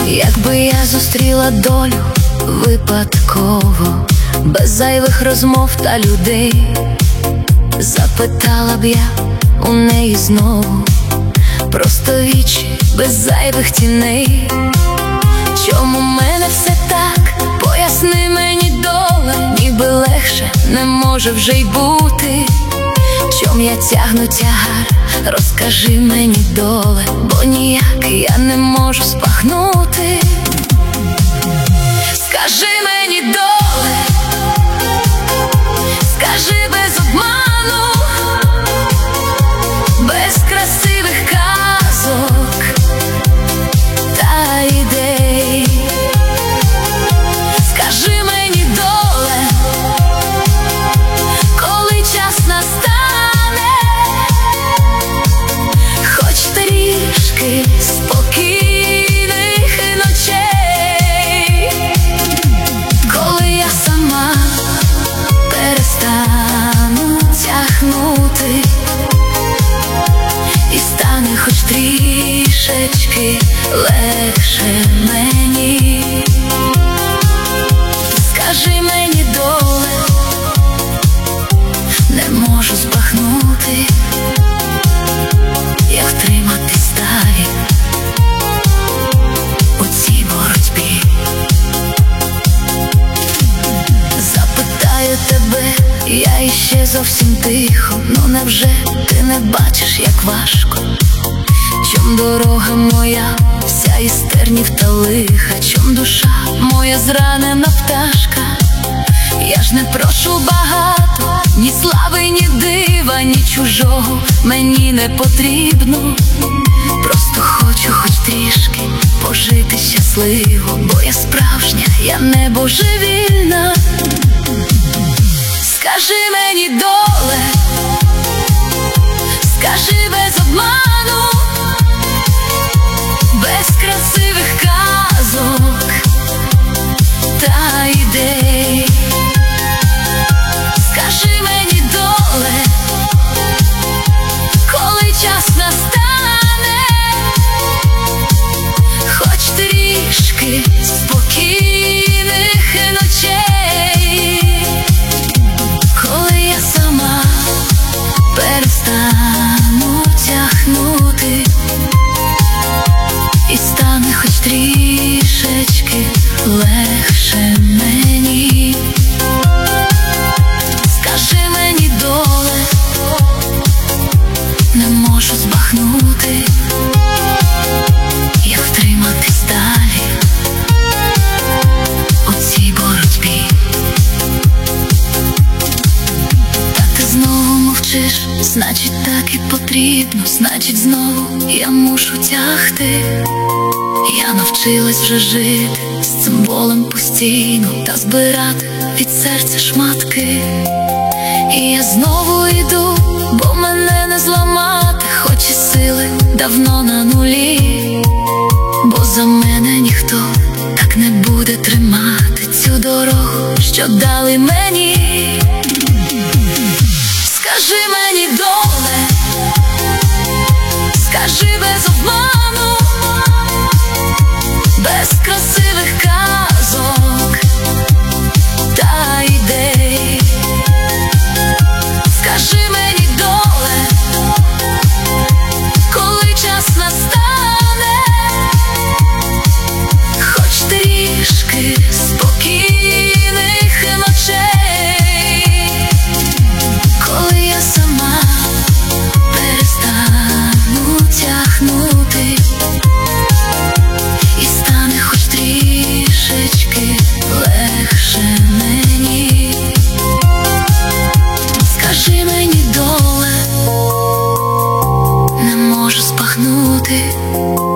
Якби я зустріла долю випадково, без зайвих розмов та людей, запитала б я у неї знову, просто вічі, без зайвих тіней. Чому в мене все так? Поясни мені, доле, ніби легше не може вже й бути. Чом я тягну тягар? Розкажи мені, доле, бо ніяк я не можу спахнути. Скажи мені, доле, скажи без обману, без красивих казок та ідей. Скажи мені, доле, коли час настане, хоч трішки спокійних ночей, коли я сама перестану тягнути і стане хоч трішечки легше мені. Скажи мені, доле, не можу збагнути, як втриматись далі у цій боротьбі. Запитаю тебе я іще зовсім тихо, ну невже ти не бачиш, як важко? Чом дорога моя вся із тернів та лиха? Чом душа моя зранена пташка? Я ж не прошу багато, ні слави, ні дива, ні чужого мені не потрібно. Просто хочу хоч трішки пожити щасливо, бо я справжня, я не божевільна. Скажи мені, доле, скажи без обману, без красивих казок та ідей. Скажи мені, доле, коли час настане, хоч трішки спокійних ночей, коли я сама перестану тягнути і стане хоч трішечки легше мені. Скажи мені, доле, не можу збагнути, як втриматись далі у цій боротьбі. Та ти знову мовчиш, значить так і потрібно, значить знову я мушу тягти. Я навчилась вже жити з цим болем постійно та збирати від серця шматки. І я знову йду, бо мене не зламати, хоч і сили давно на нулі. Бо за мене ніхто так не буде тримати цю дорогу, що дали мені. Скажи мені, доле, скажи без обману, без красивих казок та ідей. Скажи мені, доле, коли час настане, хоч трішки спокійних ночей, коли я сама перестану тягнути і стане хоч трішечки легше мені. Скажи мені, доле, не можу збагнути,